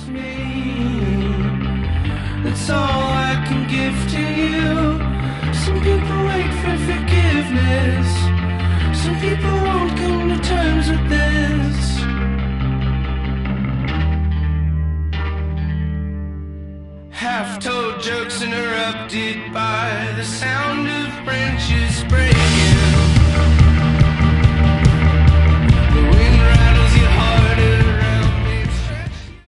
just me. That's all I can give to you. Some people wait for forgiveness. Some people won't come to terms with this. Half-told jokes interrupted by the sound of branches breaking.